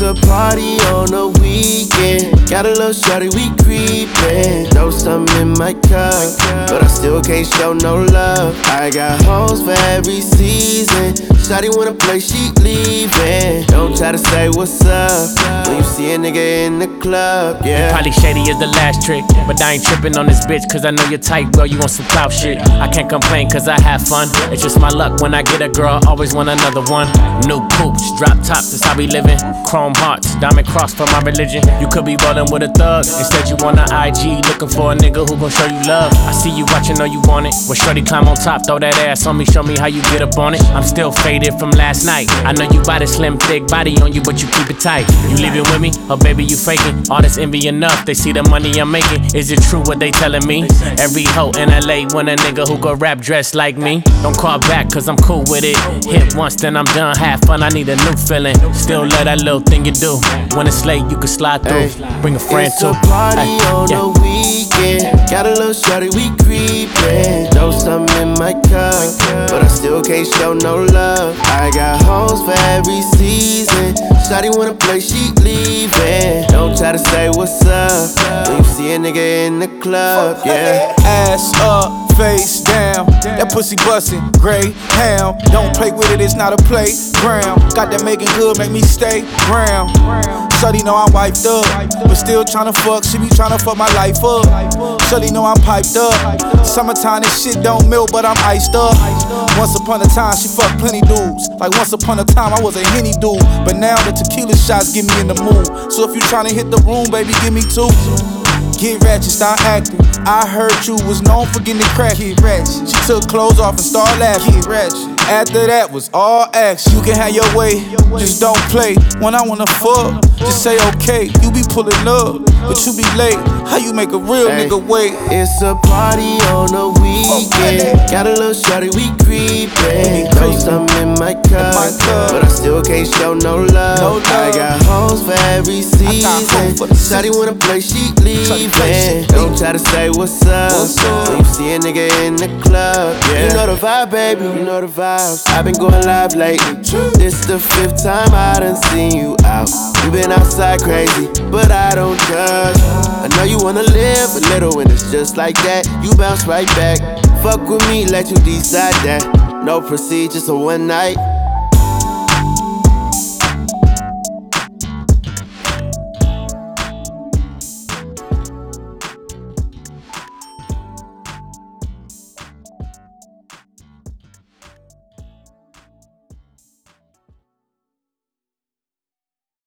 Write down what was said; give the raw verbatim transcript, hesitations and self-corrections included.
a party on the weekend. Got a little shorty, we creepin'. Throw some in my cup, but I still can't show no love. I got hoes for every season. Shawty wanna play, she leaving. Don't try to say what's up when you see a nigga in the club, yeah. Probably shady is the last trick, but I ain't trippin' on this bitch, cause I know you're tight, bro, you want some clout shit. I can't complain cause I have fun. It's just my luck when I get a girl, always want another one. New poops, drop tops, that's how we living. Chrome hearts, diamond cross for my religion. You could be ballin' with a thug, instead you on the I G looking for a nigga who gon' show you love. I see you watchin', know you want it. Well, shorty climb on top, throw that ass on me, show me how you get up on it. I'm still faded from last night. I know you got a slim, thick body on you, but you keep it tight. You leaving with me, or baby you faking? All this envy enough, they see the money I'm making. Is it true what they telling me? Every hoe in L A want a nigga who go rap dressed like me. Don't call back cause I'm cool with it. Hit once then I'm done, have fun, I need a new feeling. Still love that little thing you do. When it's late you can slide through, bring a friend it's too. It's a party Ay, on yeah. the weekend. Got a little shorty, we creepin'. Throw some in my cup, but I still can't show no love. I got hoes for every season. Shawty wanna play, she leaving. Don't try to say what's up when you see a nigga in the club, yeah. Ass up, face down, that pussy bustin', gray hound. Don't play with it, it's not a playground. Got that making good, make me stay ground. Shawty know I'm wiped up, but still tryna fuck, she be tryna fuck my life up. Shawty know I'm piped up, summertime this shit don't melt, but I'm iced up. Once upon a time, she fucked plenty dudes. Like once upon a time, I was a Henny dude, but now the tequila shots get me in the mood. So if you tryna hit the room, baby, give me two. Get ratchet, start acting. I heard you was known for getting it crack. Get ratchet. She took clothes off and started laughing. Get ratchet. After that was all action. You can have your way, just don't play. When I wanna fuck, just say okay. You be pulling up, but you be late. How you make a real hey, nigga wait? It's a party on the weekend. Got a little shorty, we creepin'. Throw some in my cup, but I still can't show no love. I got hoes for every season. Shawty wanna play, she leaving. Don't try to say what's up when you see a nigga in the club, yeah. You know the vibe, baby, you know the vibes. I've been going live lately. This the fifth time I done seen you out. You been outside crazy, but I don't judge. I know you wanna live a little when it's just like that. You bounce right back. Fuck with me, let you decide that. No procedure, so one night